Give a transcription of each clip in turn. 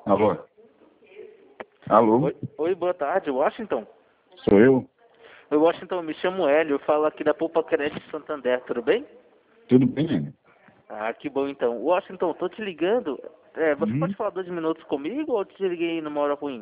Alô? Alô? Oi, boa tarde, Washington. Sou eu? Oi, Washington, me chamo Hélio, eu falo aqui da Poupa Crédito Santander, tudo bem? Tudo bem, Hélio? Ah, que bom então. Washington, tô te ligando. Você pode falar 2 minutos comigo ou te liguei numa hora ruim?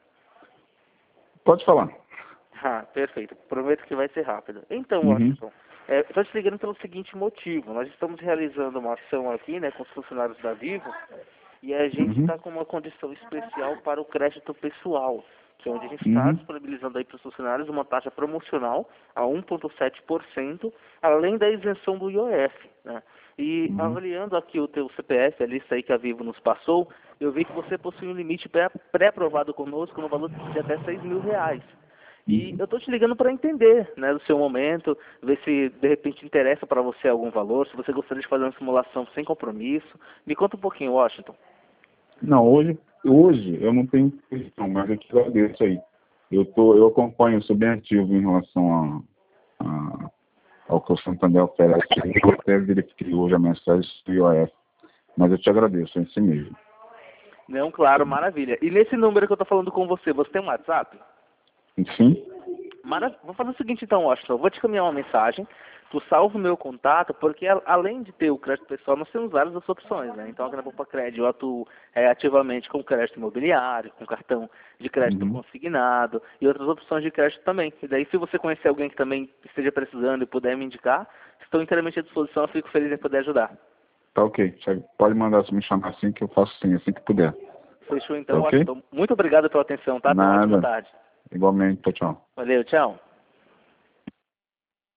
Pode falar. Ah, perfeito. Prometo que vai ser rápido. Então, Uhum. Washington, eu tô te ligando pelo seguinte motivo. Nós estamos realizando uma ação aqui, né, com os funcionários da Vivo, e a gente Uhum. está com uma condição especial para o crédito pessoal, que é onde a gente está Uhum. disponibilizando aí para os funcionários uma taxa promocional a 1,7%, além da isenção do IOF, né? E Uhum. avaliando aqui o teu CPF, a lista aí que a Vivo nos passou, eu vi que você possui um limite pré-aprovado conosco no valor de até R$ 6.000. E Uhum. eu estou te ligando para entender, né, do seu momento, ver se de repente interessa para você algum valor, se você gostaria de fazer uma simulação sem compromisso. Me conta um pouquinho, Washington. Não, hoje eu não tenho questão, mas eu te agradeço aí. Eu acompanho, sou bem ativo em relação ao que o Santander oferece. Eu até verifiquei hoje a mensagem do IOF, mas eu te agradeço, é assim mesmo. Não, claro, maravilha. E nesse número que eu estou falando com você, você tem um WhatsApp? Enfim? Vou fazer o seguinte então, Washington, eu vou te caminhar uma mensagem, tu salva o meu contato, porque além de ter o crédito pessoal, nós temos várias outras opções, né? Então aqui na Poupa Crédito eu atuo ativamente com crédito imobiliário, com cartão de crédito Uhum. consignado e outras opções de crédito também. E daí se você conhecer alguém que também esteja precisando e puder me indicar, estou inteiramente à disposição, eu fico feliz em poder ajudar. Tá ok. Pode mandar se me chamar assim que eu faço sim, assim que puder. Fechou Tá então, ok? Washington. Muito obrigado pela atenção, tá? Tenha uma ótima Nada. tarde. Igualmente. Tchau, tchau. Valeu, tchau.